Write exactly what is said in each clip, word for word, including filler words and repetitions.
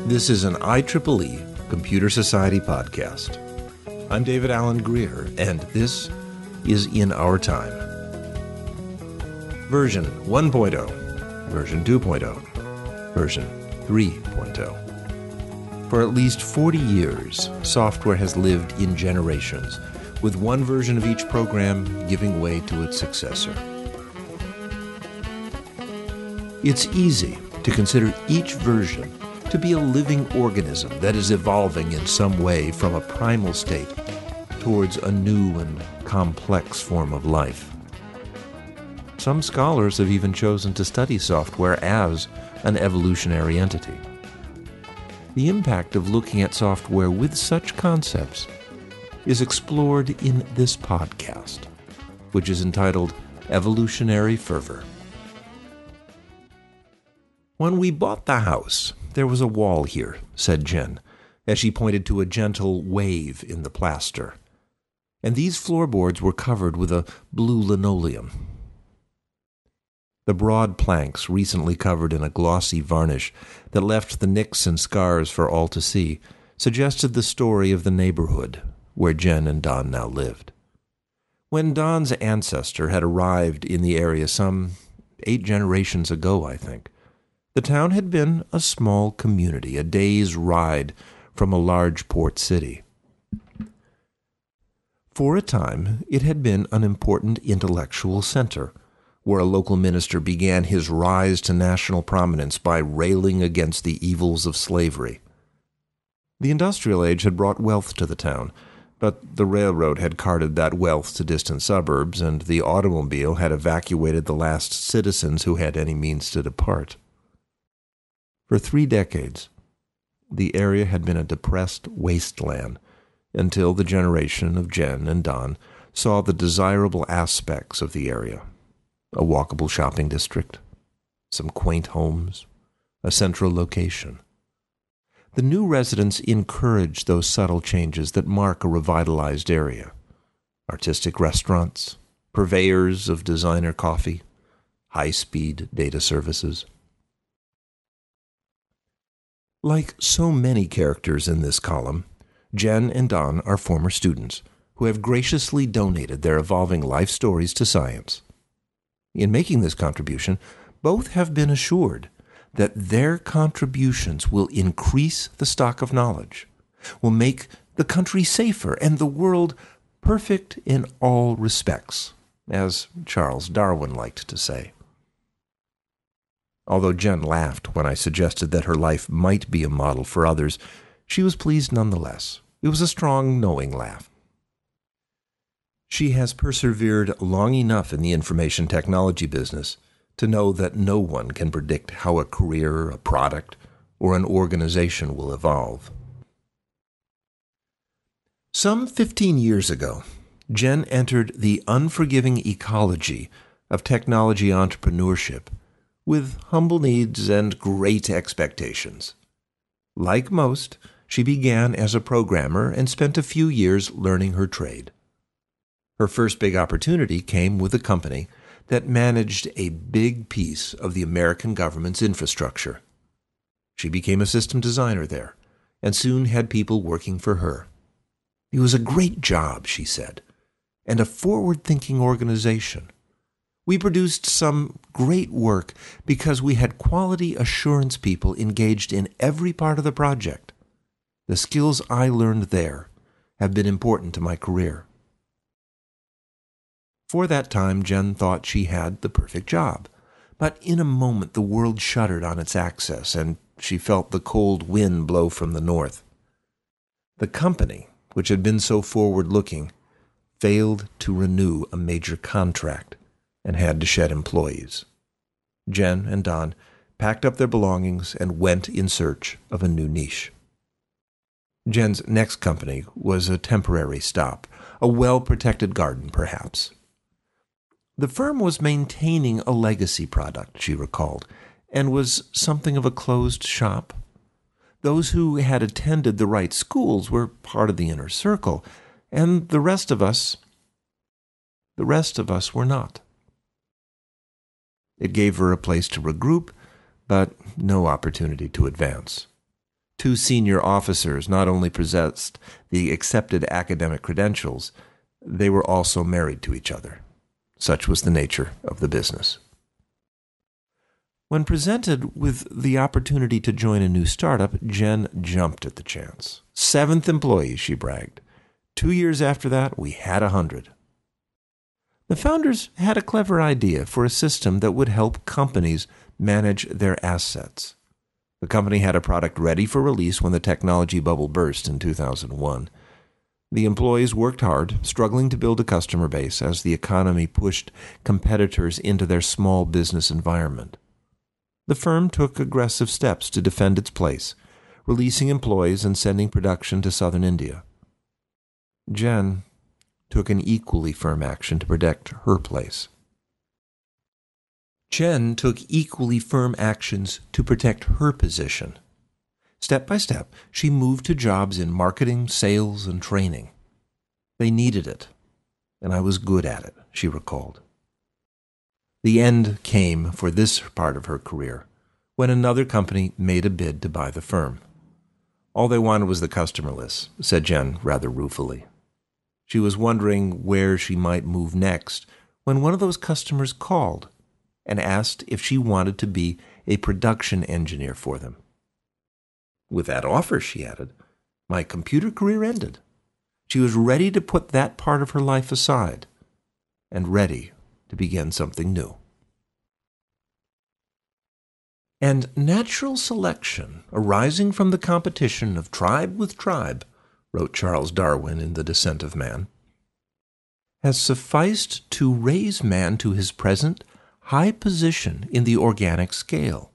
This is an I triple E Computer Society podcast. I'm David Alan Greer, and this is In Our Time. Version one point oh, version two point oh, version three point oh. For at least forty years, software has lived in generations, with one version of each program giving way to its successor. It's easy to consider each version to be a living organism that is evolving in some way from a primal state towards a new and complex form of life. Some scholars have even chosen to study software as an evolutionary entity. The impact of looking at software with such concepts is explored in this podcast, which is entitled Evolutionary Fervor. When we bought the house, there was a wall here, said Jen, as she pointed to a gentle wave in the plaster. And these floorboards were covered with a blue linoleum. The broad planks, recently covered in a glossy varnish that left the nicks and scars for all to see, suggested the story of the neighborhood where Jen and Don now lived. When Don's ancestor had arrived in the area some eight generations ago, I think, the town had been a small community, a day's ride from a large port city. For a time, it had been an important intellectual center, where a local minister began his rise to national prominence by railing against the evils of slavery. The industrial age had brought wealth to the town, but the railroad had carted that wealth to distant suburbs, and the automobile had evacuated the last citizens who had any means to depart. For three decades, the area had been a depressed wasteland until the generation of Jen and Don saw the desirable aspects of the area: a walkable shopping district, some quaint homes, a central location. The new residents encouraged those subtle changes that mark a revitalized area: artistic restaurants, purveyors of designer coffee, high-speed data services. Like so many characters in this column, Jen and Don are former students who have graciously donated their evolving life stories to science. In making this contribution, both have been assured that their contributions will increase the stock of knowledge, will make the country safer and the world perfect in all respects, as Charles Darwin liked to say. Although Jen laughed when I suggested that her life might be a model for others, she was pleased nonetheless. It was a strong, knowing laugh. She has persevered long enough in the information technology business to know that no one can predict how a career, a product, or an organization will evolve. Some fifteen years ago, Jen entered the unforgiving ecology of technology entrepreneurship with humble needs and great expectations. Like most, she began as a programmer and spent a few years learning her trade. Her first big opportunity came with a company that managed a big piece of the American government's infrastructure. She became a system designer there, and soon had people working for her. It was a great job, she said, and a forward-thinking organization. We produced some great work because we had quality assurance people engaged in every part of the project. The skills I learned there have been important to my career. For that time, Jen thought she had the perfect job. But in a moment, the world shuddered on its axis, and she felt the cold wind blow from the north. The company, which had been so forward-looking, failed to renew a major contract and had to shed employees. Jen and Don packed up their belongings and went in search of a new niche. Jen's next company was a temporary stop, a well-protected garden, perhaps. The firm was maintaining a legacy product, she recalled, and was something of a closed shop. Those who had attended the right schools were part of the inner circle, and the rest of us, the rest of us were not. It gave her a place to regroup, but no opportunity to advance. Two senior officers not only possessed the accepted academic credentials, they were also married to each other. Such was the nature of the business. When presented with the opportunity to join a new startup, Jen jumped at the chance. Seventh employee, she bragged. Two years after that, we had a hundred. The founders had a clever idea for a system that would help companies manage their assets. The company had a product ready for release when the technology bubble burst in two thousand one. The employees worked hard, struggling to build a customer base as the economy pushed competitors into their small business environment. The firm took aggressive steps to defend its place, releasing employees and sending production to southern India. Jen took an equally firm action to protect her place. Jen took equally firm actions to protect her position. Step by step, she moved to jobs in marketing, sales, and training. They needed it, and I was good at it, she recalled. The end came for this part of her career when another company made a bid to buy the firm. All they wanted was the customer list, said Jen rather ruefully. She was wondering where she might move next when one of those customers called and asked if she wanted to be a production engineer for them. With that offer, she added, my computer career ended. She was ready to put that part of her life aside and ready to begin something new. And natural selection, arising from the competition of tribe with tribe, wrote Charles Darwin in The Descent of Man, has sufficed to raise man to his present high position in the organic scale.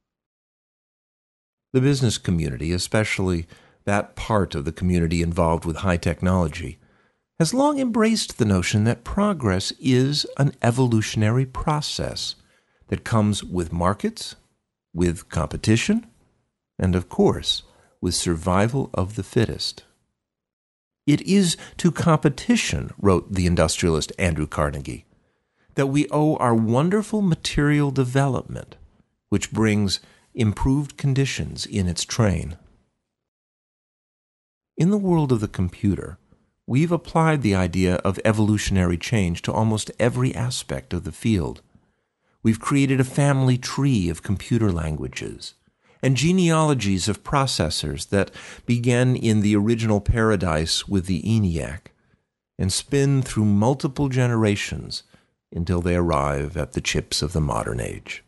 The business community, especially that part of the community involved with high technology, has long embraced the notion that progress is an evolutionary process that comes with markets, with competition, and, of course, with survival of the fittest. It is to competition, wrote the industrialist Andrew Carnegie, that we owe our wonderful material development, which brings improved conditions in its train. In the world of the computer, we've applied the idea of evolutionary change to almost every aspect of the field. We've created a family tree of computer languages and genealogies of processors that begin in the original paradise with the ENIAC and spin through multiple generations until they arrive at the chips of the modern age.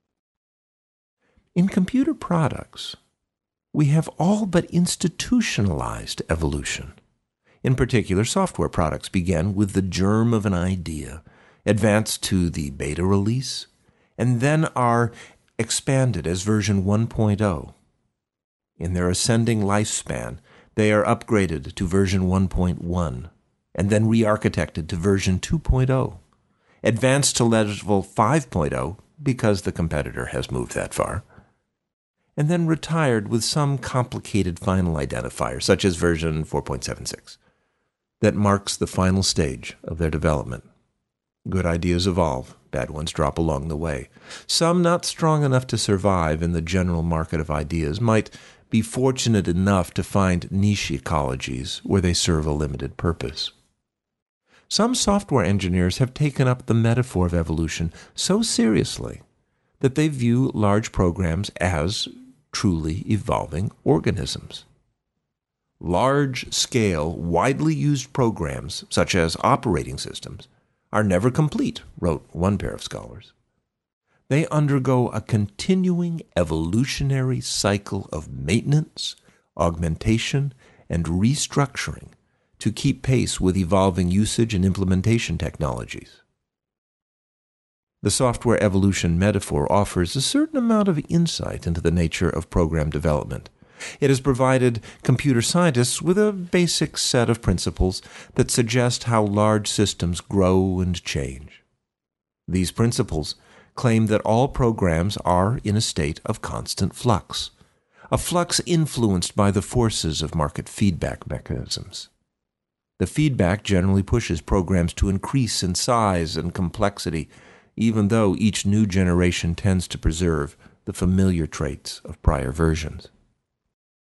In computer products, we have all but institutionalized evolution. In particular, software products began with the germ of an idea, advanced to the beta release, and then are expanded as version one point oh. In their ascending lifespan, they are upgraded to version one point one, and then re-architected to version two point oh, advanced to level five point oh because the competitor has moved that far, and then retired with some complicated final identifier, such as version four point seven six, that marks the final stage of their development. Good ideas evolve, bad ones drop along the way. Some not strong enough to survive in the general market of ideas might be fortunate enough to find niche ecologies where they serve a limited purpose. Some software engineers have taken up the metaphor of evolution so seriously that they view large programs as truly evolving organisms. Large-scale, widely used programs, such as operating systems, are never complete, wrote one pair of scholars. They undergo a continuing evolutionary cycle of maintenance, augmentation, and restructuring to keep pace with evolving usage and implementation technologies. The software evolution metaphor offers a certain amount of insight into the nature of program development. It has provided computer scientists with a basic set of principles that suggest how large systems grow and change. These principles claim that all programs are in a state of constant flux, a flux influenced by the forces of market feedback mechanisms. The feedback generally pushes programs to increase in size and complexity, even though each new generation tends to preserve the familiar traits of prior versions.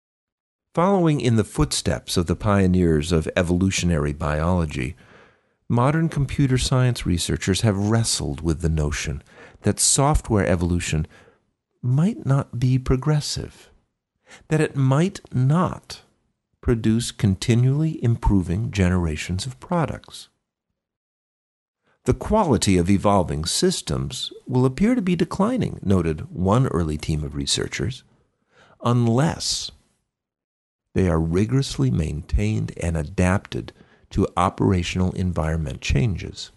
Following in the footsteps of the pioneers of evolutionary biology, modern computer science researchers have wrestled with the notion that software evolution might not be progressive, that it might not produce continually improving generations of products. The quality of evolving systems will appear to be declining, noted one early team of researchers, unless they are rigorously maintained and adapted to operational environment changes.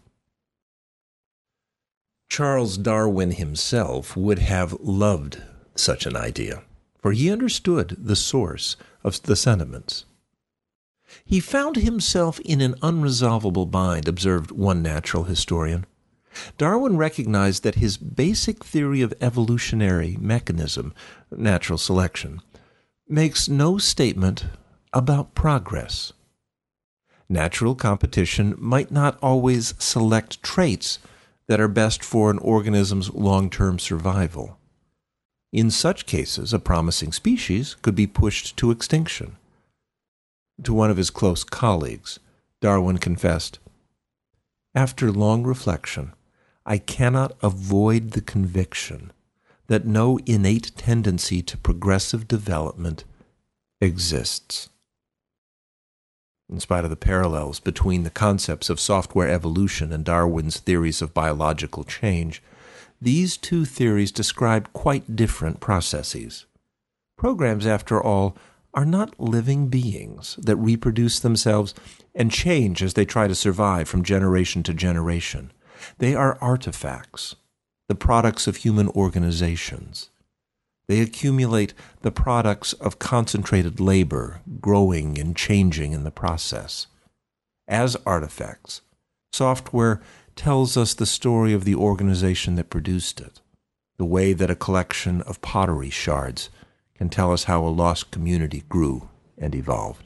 Charles Darwin himself would have loved such an idea, for he understood the source of the sentiments. He found himself in an unresolvable bind, observed one natural historian. Darwin recognized that his basic theory of evolutionary mechanism, natural selection, makes no statement about progress. Natural competition might not always select traits that are best for an organism's long-term survival. In such cases, a promising species could be pushed to extinction. To one of his close colleagues, Darwin confessed, "After long reflection, I cannot avoid the conviction that no innate tendency to progressive development exists." In spite of the parallels between the concepts of software evolution and Darwin's theories of biological change, these two theories describe quite different processes. Programs, after all, are not living beings that reproduce themselves and change as they try to survive from generation to generation. They are artifacts, the products of human organizations. They accumulate the products of concentrated labor, growing and changing in the process. As artifacts, software tells us the story of the organization that produced it, the way that a collection of pottery shards can tell us how a lost community grew and evolved.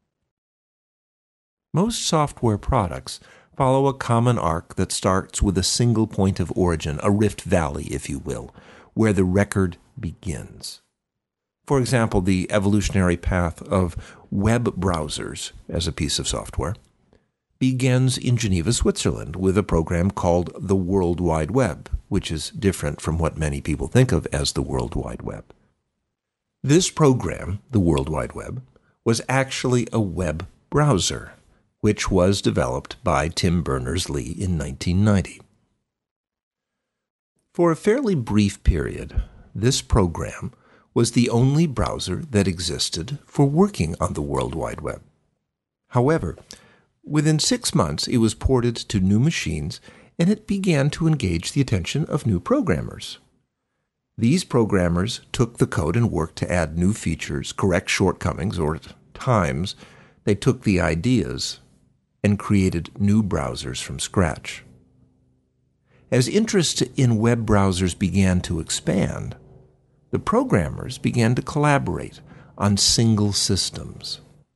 Most software products follow a common arc that starts with a single point of origin, a rift valley, if you will, where the record begins. For example, the evolutionary path of web browsers as a piece of software begins in Geneva, Switzerland, with a program called the World Wide Web, which is different from what many people think of as the World Wide Web. This program, the World Wide Web, was actually a web browser, which was developed by Tim Berners-Lee in nineteen ninety. For a fairly brief period, this program was the only browser that existed for working on the World Wide Web. However, within six months, it was ported to new machines, and it began to engage the attention of new programmers. These programmers took the code and worked to add new features, correct shortcomings, or at times, they took the ideas and created new browsers from scratch. As interest in web browsers began to expand, the programmers began to collaborate on single systems.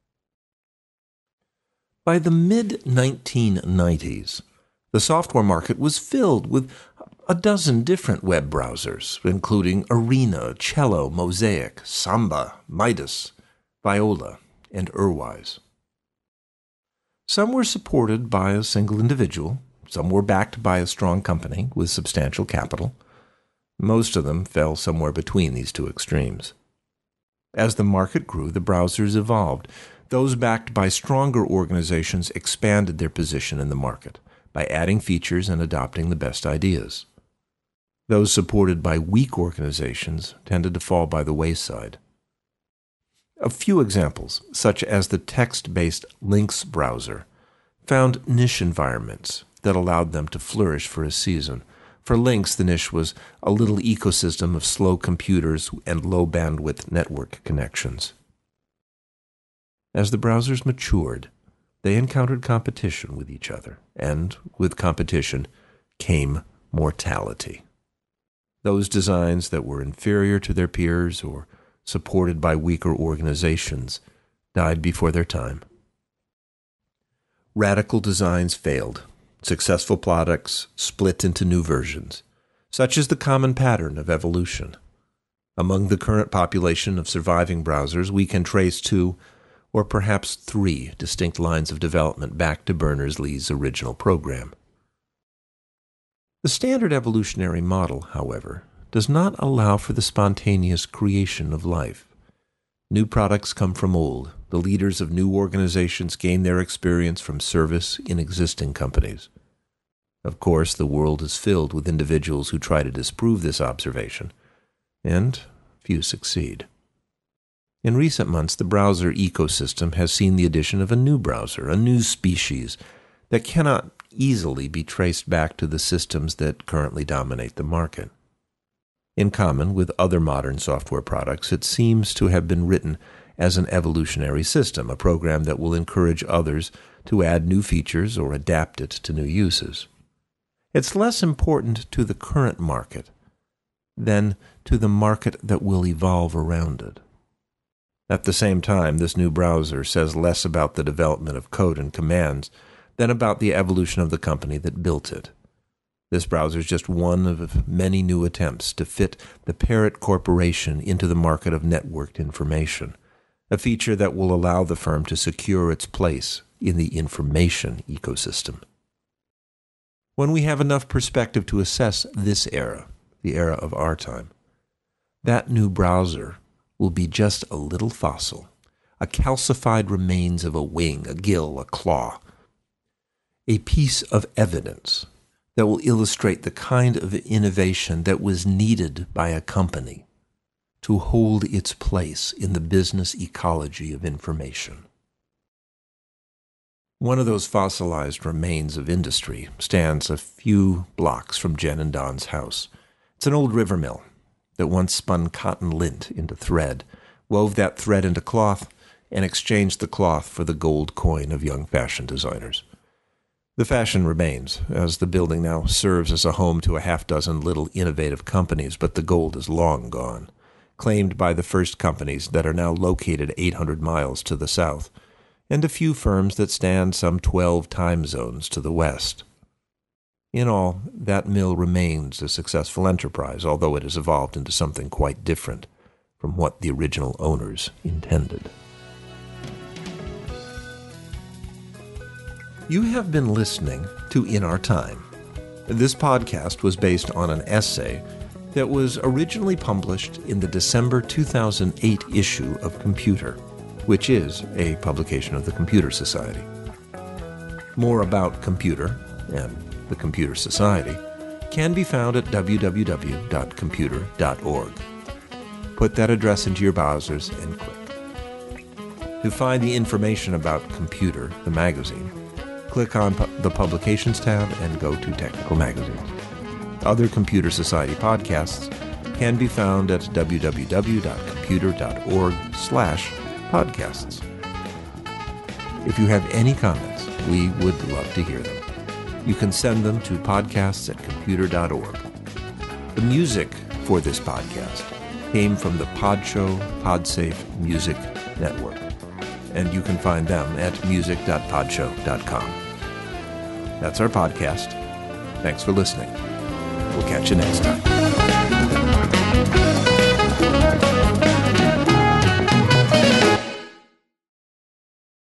By the mid nineteen nineties, the software market was filled with a dozen different web browsers, including Arena, Cello, Mosaic, Samba, Midas, Viola, and Urwise. Some were supported by a single individual. Some were backed by a strong company with substantial capital. Most of them fell somewhere between these two extremes. As the market grew, the browsers evolved. Those backed by stronger organizations expanded their position in the market by adding features and adopting the best ideas. Those supported by weak organizations tended to fall by the wayside. A few examples, such as the text-based Lynx browser, found niche environments that allowed them to flourish for a season. For Lynx, the niche was a little ecosystem of slow computers and low-bandwidth network connections. As the browsers matured, they encountered competition with each other, and with competition came mortality. Those designs that were inferior to their peers or supported by weaker organizations died before their time. Radical designs failed. Successful products split into new versions. Such is the common pattern of evolution. Among the current population of surviving browsers, we can trace two or perhaps three distinct lines of development back to Berners-Lee's original program. The standard evolutionary model, however, does not allow for the spontaneous creation of life. New products come from old. The leaders of new organizations gain their experience from service in existing companies. Of course, the world is filled with individuals who try to disprove this observation, and few succeed. In recent months, the browser ecosystem has seen the addition of a new browser, a new species that cannot easily be traced back to the systems that currently dominate the market. In common with other modern software products, it seems to have been written as an evolutionary system, a program that will encourage others to add new features or adapt it to new uses. It's less important to the current market than to the market that will evolve around it. At the same time, this new browser says less about the development of code and commands than about the evolution of the company that built it. This browser is just one of many new attempts to fit the Parrot Corporation into the market of networked information, a feature that will allow the firm to secure its place in the information ecosystem. When we have enough perspective to assess this era, the era of our time, that new browser will be just a little fossil, a calcified remains of a wing, a gill, a claw, a piece of evidence that will illustrate the kind of innovation that was needed by a company to hold its place in the business ecology of information. One of those fossilized remains of industry stands a few blocks from Jen and Don's house. It's an old river mill that once spun cotton lint into thread, wove that thread into cloth, and exchanged the cloth for the gold coin of young fashion designers. The fashion remains, as the building now serves as a home to a half-dozen little innovative companies, but the gold is long gone, claimed by the first companies that are now located eight hundred miles to the south, and a few firms that stand some twelve time zones to the west. In all, that mill remains a successful enterprise, although it has evolved into something quite different from what the original owners intended. You have been listening to In Our Time. This podcast was based on an essay that was originally published in the December two thousand eight issue of Computer, which is a publication of the Computer Society. More about Computer and the Computer Society can be found at w w w dot computer dot org. Put that address into your browsers and click. To find the information about Computer, the magazine, click on pu- the Publications tab and go to Technical Magazines. Other Computer Society podcasts can be found at w w w dot computer dot org slash podcasts. If you have any comments, we would love to hear them. You can send them to podcasts at computer dot org. The music for this podcast came from the Podshow Podsafe Music Network, and you can find them at music dot podshow dot com. That's our podcast. Thanks for listening. We'll catch you next time.